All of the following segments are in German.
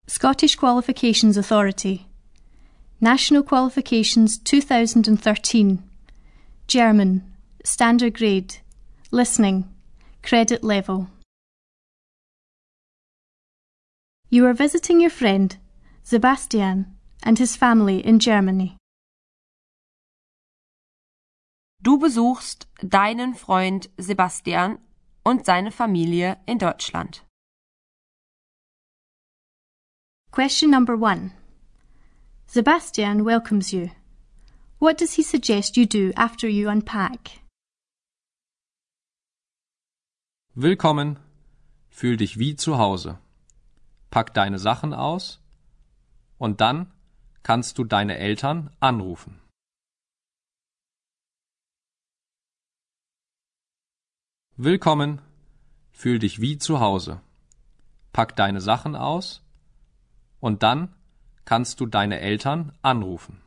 Scottish Qualifications Authority. National Qualifications 2013. German. Standard grade. Listening. Credit level. You are visiting your friend, Sebastian, and his family in Germany. Du besuchst deinen Freund Sebastian und seine Familie in Deutschland. Question number 1. Sebastian welcomes you. What does he suggest you do after you unpack? Willkommen. Fühl dich wie zu Hause. Pack deine Sachen aus und dann kannst du deine Eltern anrufen. Willkommen. Fühl dich wie zu Hause. Pack deine Sachen aus und dann kannst du deine Eltern anrufen.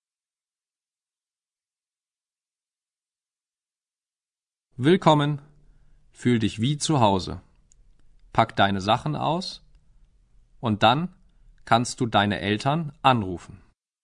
Willkommen. Fühl dich wie zu Hause. Pack deine Sachen aus und dann kannst du deine Eltern anrufen.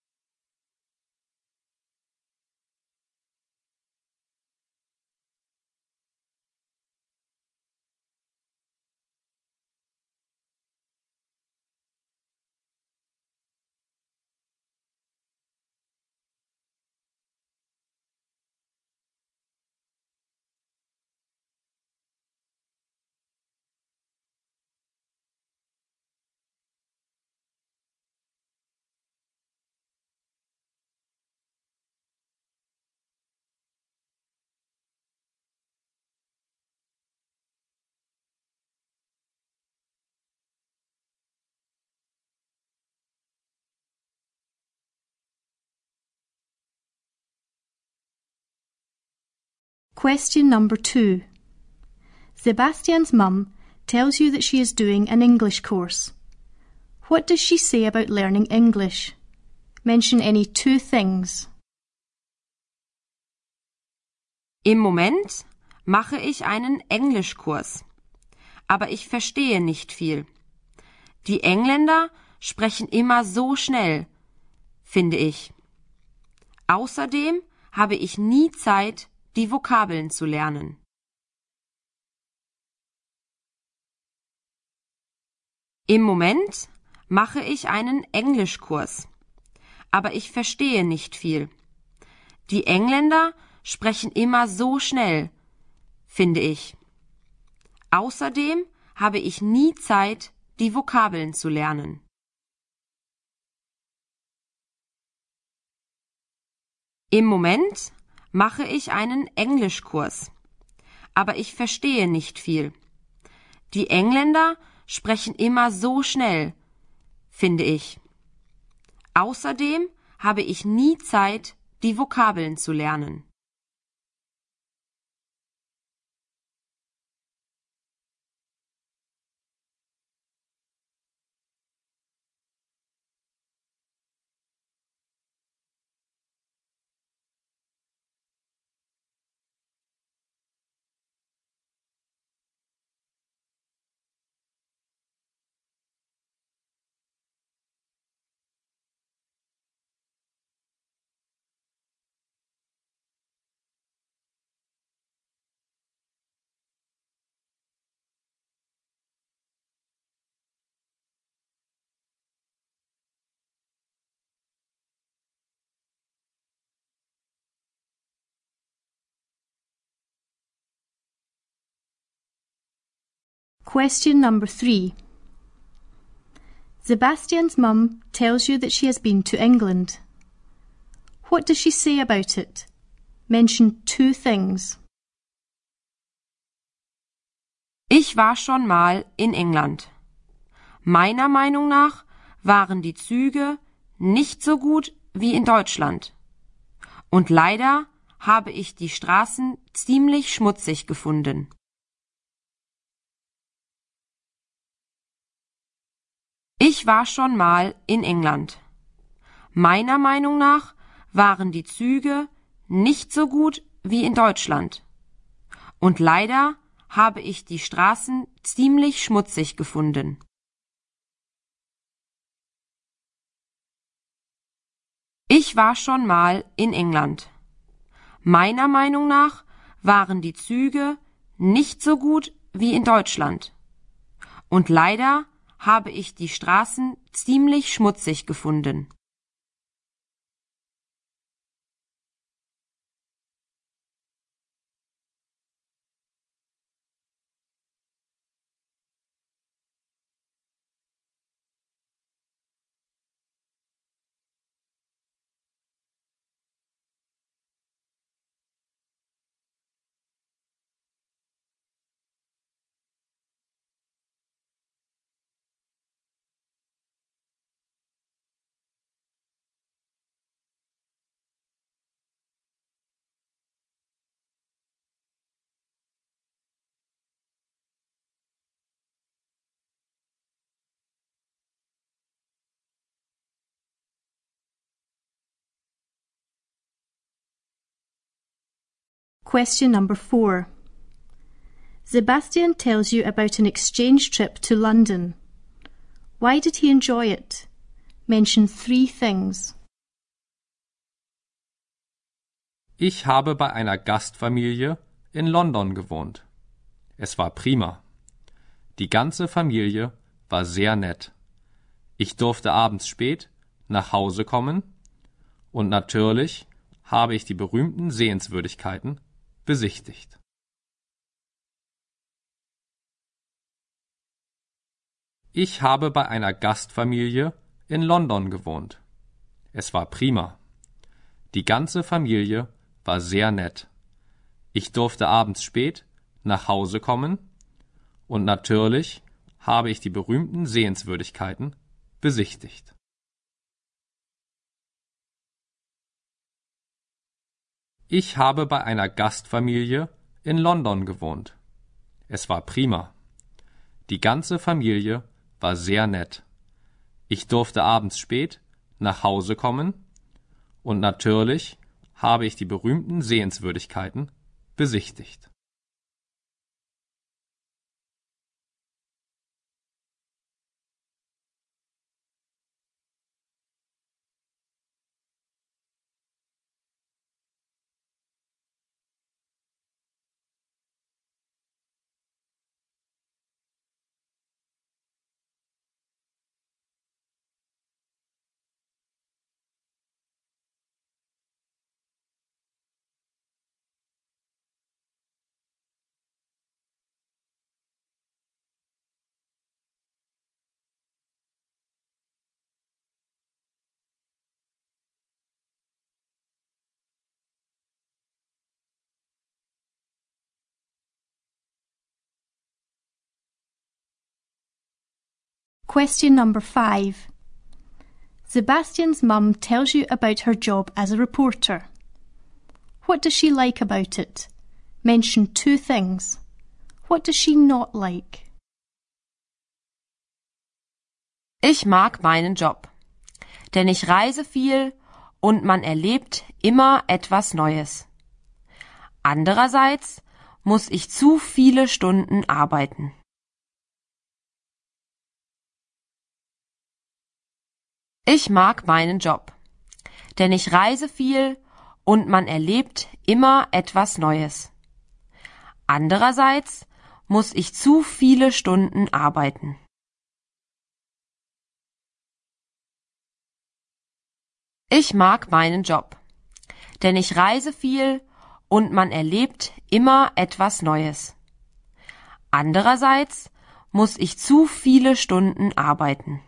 Question number 2. Sebastian's mum tells you that she is doing an English course. What does she say about learning English? Mention any 2 things. Im Moment mache ich einen Englischkurs, aber ich verstehe nicht viel. Die Engländer sprechen immer so schnell, finde ich. Außerdem habe ich nie Zeit, die Vokabeln zu lernen. Im Moment mache ich einen Englischkurs, aber ich verstehe nicht viel. Die Engländer sprechen immer so schnell, finde ich. Außerdem habe ich nie Zeit, die Vokabeln zu lernen. Im Moment mache ich einen Englischkurs, aber ich verstehe nicht viel. Die Engländer sprechen immer so schnell, finde ich. Außerdem habe ich nie Zeit, die Vokabeln zu lernen. Question number 3. Sebastian's mum tells you that she has been to England. What does she say about it? Mention 2 things. Ich war schon mal in England. Meiner Meinung nach waren die Züge nicht so gut wie in Deutschland. Und leider habe ich die Straßen ziemlich schmutzig gefunden. Ich war schon mal in England. Meiner Meinung nach waren die Züge nicht so gut wie in Deutschland. Und leider habe ich die Straßen ziemlich schmutzig gefunden. Ich war schon mal in England. Meiner Meinung nach waren die Züge nicht so gut wie in Deutschland. Und leider habe ich die Straßen ziemlich schmutzig gefunden. Question number 4. Sebastian tells you about an exchange trip to London. Why did he enjoy it? Mention 3 things. Ich habe bei einer Gastfamilie in London gewohnt. Es war prima. Die ganze Familie war sehr nett. Ich durfte abends spät nach Hause kommen und natürlich habe ich die berühmten Sehenswürdigkeiten besichtigt. Ich habe bei einer Gastfamilie in London gewohnt. Es war prima. Die ganze Familie war sehr nett. Ich durfte abends spät nach Hause kommen und natürlich habe ich die berühmten Sehenswürdigkeiten besichtigt. Ich habe bei einer Gastfamilie in London gewohnt. Es war prima. Die ganze Familie war sehr nett. Ich durfte abends spät nach Hause kommen und natürlich habe ich die berühmten Sehenswürdigkeiten besichtigt. Question number 5. Sebastian's mum tells you about her job as a reporter. What does she like about it? Mention 2 things. What does she not like? Ich mag meinen Job, denn ich reise viel und man erlebt immer etwas Neues. Andererseits muss ich zu viele Stunden arbeiten. Ich mag meinen Job, denn ich reise viel und man erlebt immer etwas Neues. Andererseits muss ich zu viele Stunden arbeiten. Ich mag meinen Job, denn ich reise viel und man erlebt immer etwas Neues. Andererseits muss ich zu viele Stunden arbeiten.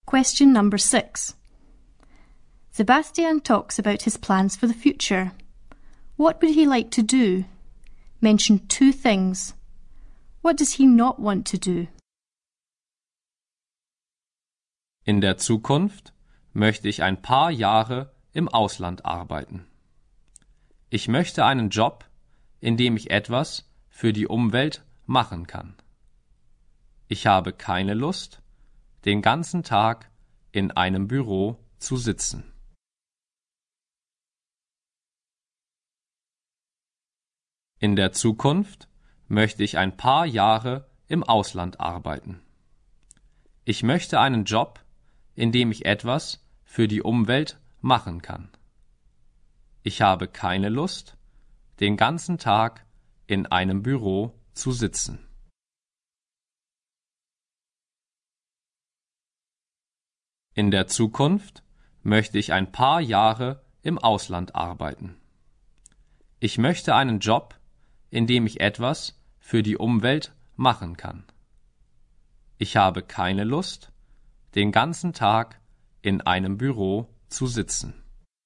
Question number 6. Sebastian talks about his plans for the future. What would he like to do? Mention 2 things. What does he not want to do? In der Zukunft möchte ich ein paar Jahre im Ausland arbeiten. Ich möchte einen Job, in dem ich etwas für die Umwelt machen kann. Ich habe keine Lust, den ganzen Tag in einem Büro zu sitzen. In der Zukunft möchte ich ein paar Jahre im Ausland arbeiten. Ich möchte einen Job, in dem ich etwas für die Umwelt machen kann. Ich habe keine Lust, den ganzen Tag in einem Büro zu sitzen. In der Zukunft möchte ich ein paar Jahre im Ausland arbeiten. Ich möchte einen Job, in dem ich etwas für die Umwelt machen kann. Ich habe keine Lust, den ganzen Tag in einem Büro zu sitzen.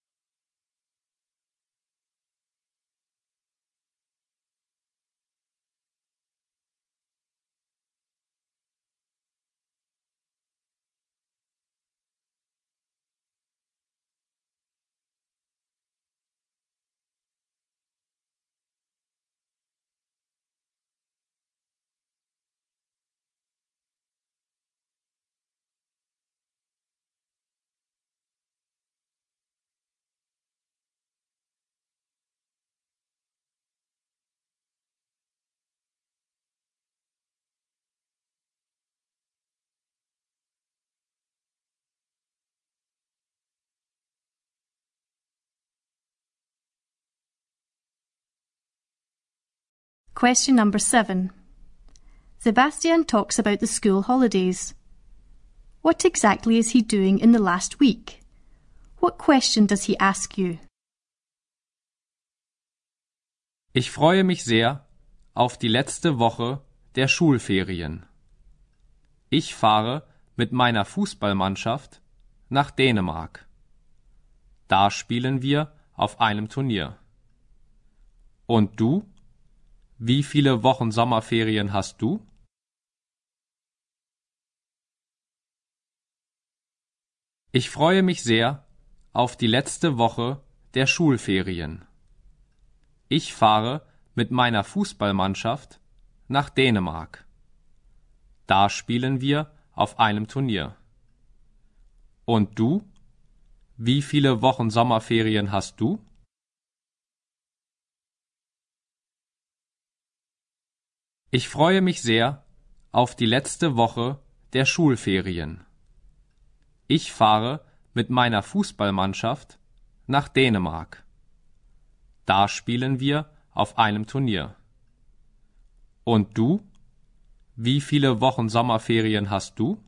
Question number 7. Sebastian talks about the school holidays. What exactly is he doing in the last week? What question does he ask you? Ich freue mich sehr auf die letzte Woche der Schulferien. Ich fahre mit meiner Fußballmannschaft nach Dänemark. Da spielen wir auf einem Turnier. Und du? Wie viele Wochen Sommerferien hast du? Ich freue mich sehr auf die letzte Woche der Schulferien. Ich fahre mit meiner Fußballmannschaft nach Dänemark. Da spielen wir auf einem Turnier. Und du? Wie viele Wochen Sommerferien hast du? Ich freue mich sehr auf die letzte Woche der Schulferien. Ich fahre mit meiner Fußballmannschaft nach Dänemark. Da spielen wir auf einem Turnier. Und du? Wie viele Wochen Sommerferien hast du?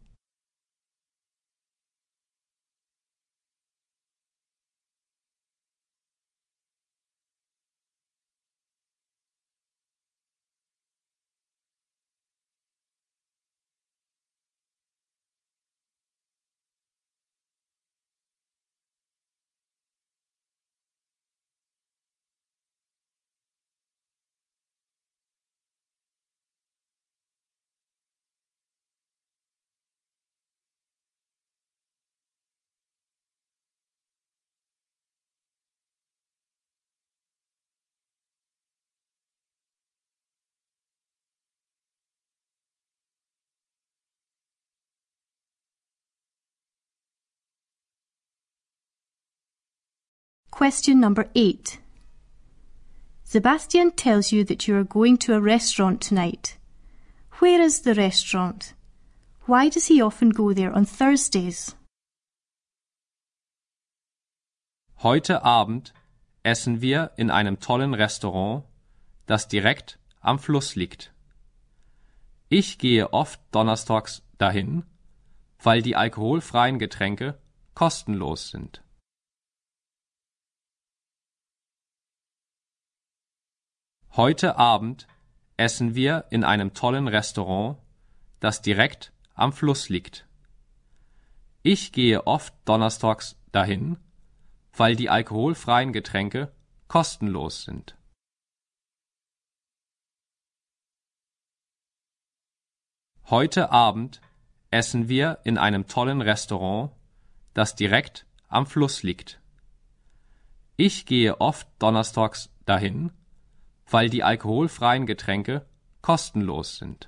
Question number 8. Sebastian tells you that you are going to a restaurant tonight. Where is the restaurant? Why does he often go there on Thursdays? Heute Abend essen wir in einem tollen Restaurant, das direkt am Fluss liegt. Ich gehe oft donnerstags dahin, weil die alkoholfreien Getränke kostenlos sind. Heute Abend essen wir in einem tollen Restaurant, das direkt am Fluss liegt. Ich gehe oft donnerstags dahin, weil die alkoholfreien Getränke kostenlos sind. Heute Abend essen wir in einem tollen Restaurant, das direkt am Fluss liegt. Ich gehe oft donnerstags dahin, weil die alkoholfreien Getränke kostenlos sind.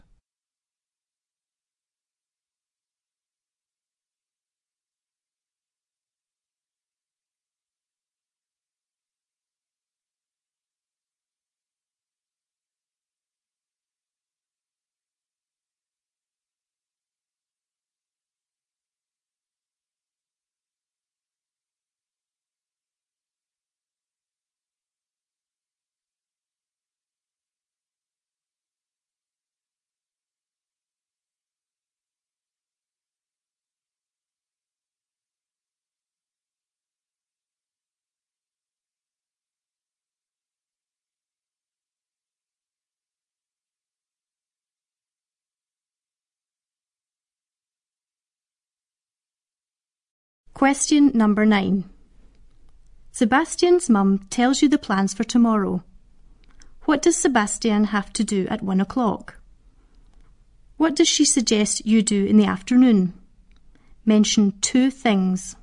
Question number 9. Sebastian's mum tells you the plans for tomorrow. What does Sebastian have to do at 1 o'clock? What does she suggest you do in the afternoon? Mention 2 things.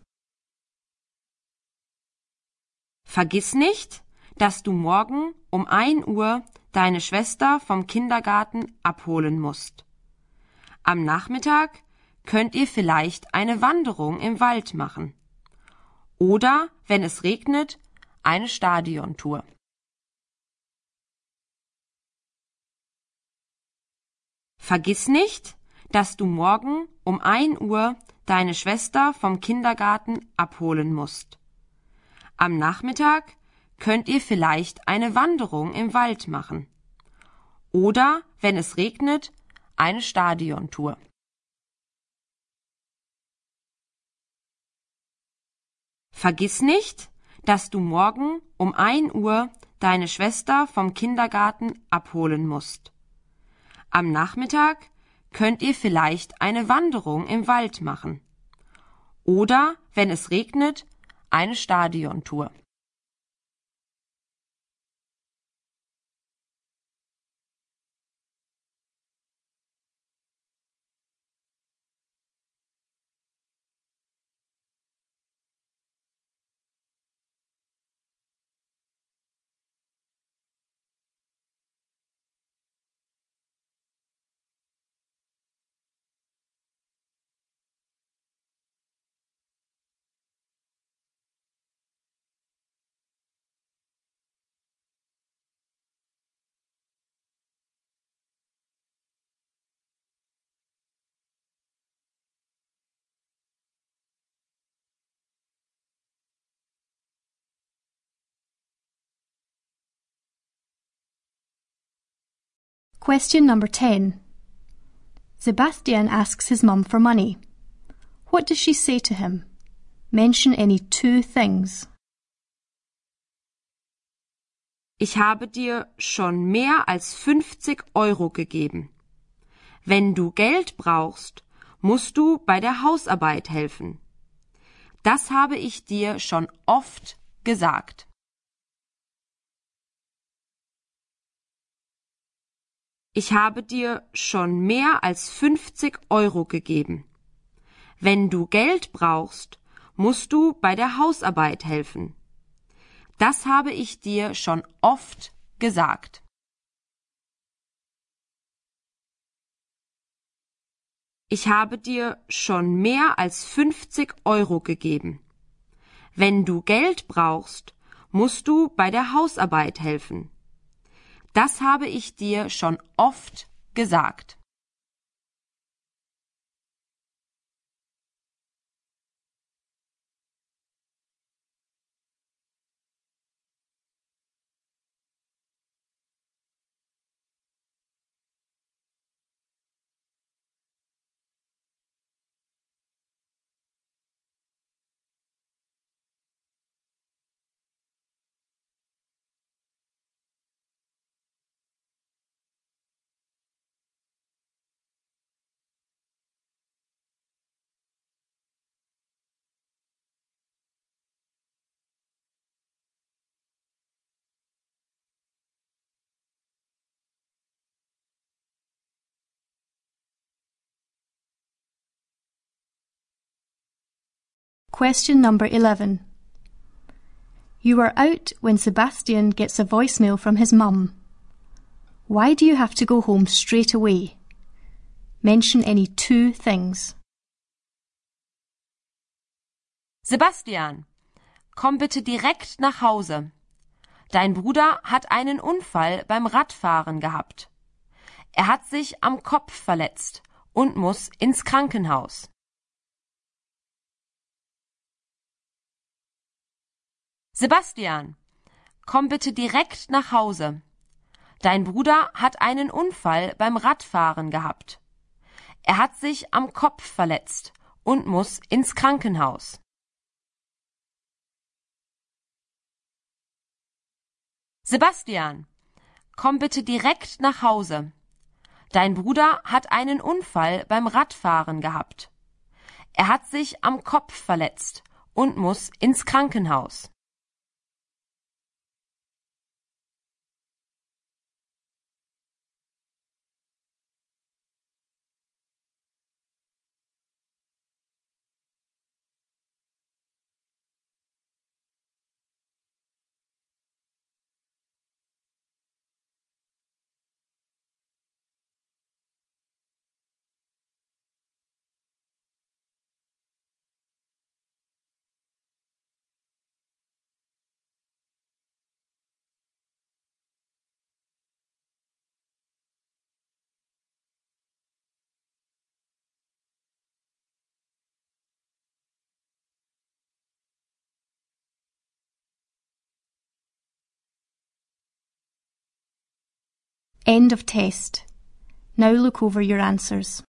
Vergiss nicht, dass du morgen um 1 Uhr deine Schwester vom Kindergarten abholen musst. Am Nachmittag könnt ihr vielleicht eine Wanderung im Wald machen. Oder, wenn es regnet, eine Stadiontour. Vergiss nicht, dass du morgen um 1 Uhr deine Schwester vom Kindergarten abholen musst. Am Nachmittag könnt ihr vielleicht eine Wanderung im Wald machen. Oder, wenn es regnet, eine Stadiontour. Vergiss nicht, dass du morgen um 1 Uhr deine Schwester vom Kindergarten abholen musst. Am Nachmittag könnt ihr vielleicht eine Wanderung im Wald machen. Oder, wenn es regnet, eine Stadiontour. Question number 10. Sebastian asks his mum for money. What does she say to him? Mention any 2 things. Ich habe dir schon mehr als 50 Euro gegeben. Wenn du Geld brauchst, musst du bei der Hausarbeit helfen. Das habe ich dir schon oft gesagt. Ich habe dir schon mehr als 50 Euro gegeben. Wenn du Geld brauchst, musst du bei der Hausarbeit helfen. Das habe ich dir schon oft gesagt. Ich habe dir schon mehr als 50 Euro gegeben. Wenn du Geld brauchst, musst du bei der Hausarbeit helfen. Das habe ich dir schon oft gesagt. question number 11. You are out when Sebastian gets a voicemail from his mum. Why do you have to go home straight away? Mention any 2 things. Sebastian, komm bitte direkt nach Hause. Dein Bruder hat einen Unfall beim Radfahren gehabt. Er hat sich am Kopf verletzt und muss ins Krankenhaus. Sebastian, komm bitte direkt nach Hause. Dein Bruder hat einen Unfall beim Radfahren gehabt. Er hat sich am Kopf verletzt und muss ins Krankenhaus. Sebastian, komm bitte direkt nach Hause. Dein Bruder hat einen Unfall beim Radfahren gehabt. Er hat sich am Kopf verletzt und muss ins Krankenhaus. End of test. Now look over your answers.